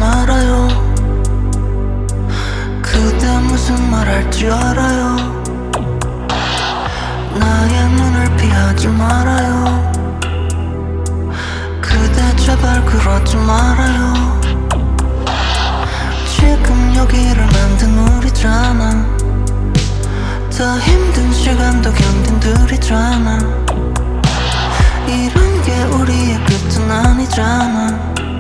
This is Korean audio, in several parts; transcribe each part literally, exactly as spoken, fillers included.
말아요. 그대 무슨 말 할지 알아요. 나의 눈을 피하지 말아요. 그대 제발 그러지 말아요. 지금 여기를 만든 우리잖아. 더 힘든 시간도 견딘 둘이잖아. 이런 게 우리의 끝은 아니잖아.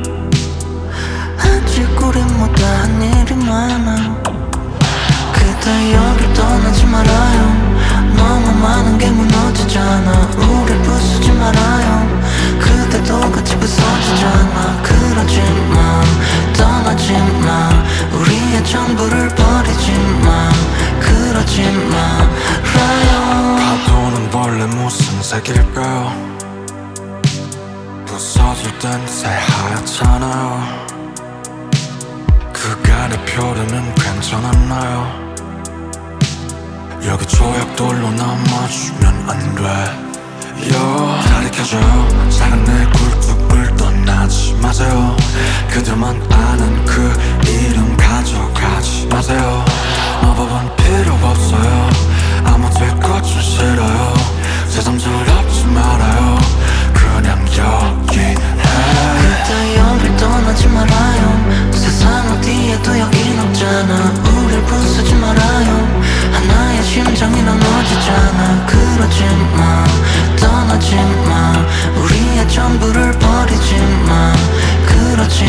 아직 우린 못다한 일이 많아. 그대 여길 떠나지 말아요. 너무 많은 게 무너지잖아. 우릴 부수지 말아요. 그대도 같이 부서지잖아. 그러지 마, 떠나지 마. 우리의 전부를 버리지 마. 그러지 말아요. 파도는 원래 무슨 색일까요? 부서질 땐 새하얗잖아요. 그간의 표류는 괜찮았나요? 여기 조약돌로 남아주면 안 돼요. 다리 켜져요. 작은 내 굴뚝을 떠나지 마세요. 그들만 아는 그 이름 가져가지 마세요. 마법은 필요 없어요. 아무 될 것은 싫어요. 세상 더럽지 말아요. 그냥 여기에 그대 여길 떠나지 말아요. 세상 어디에도 여긴 없잖아. 우릴 부수지 말아요. 하나의 심장이 나눠지잖아. 그러지 마, 떠나지 마. 우리의 전부를 버리지 마. 그러지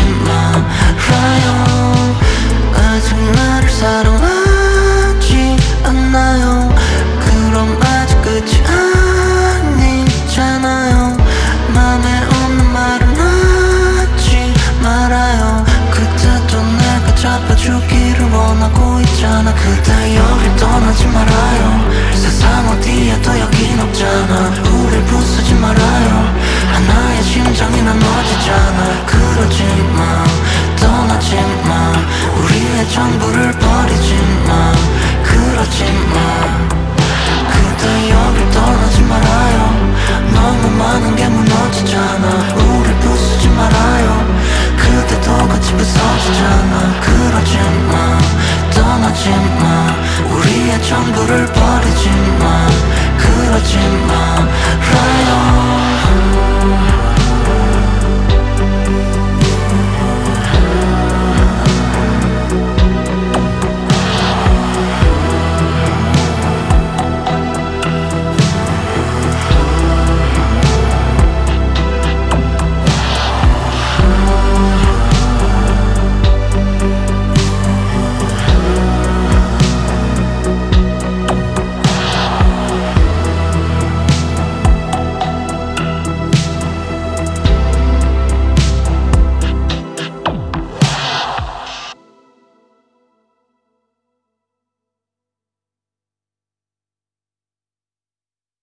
말아요. 아직 나를 사랑하지 않나요? 그럼 아직 끝이 아니잖아요. 맘에 없는 말은 하지 말아요. 그때도 내가 잡아주기를 원하고 있잖아. 그대 여길 떠나지 말아요. 세상 어디에도 여긴 없잖아. 우릴 부수지 말아요. 하나의 심장이 나눠지잖아. 그러지 마, 떠나지 마. 우리의 전부를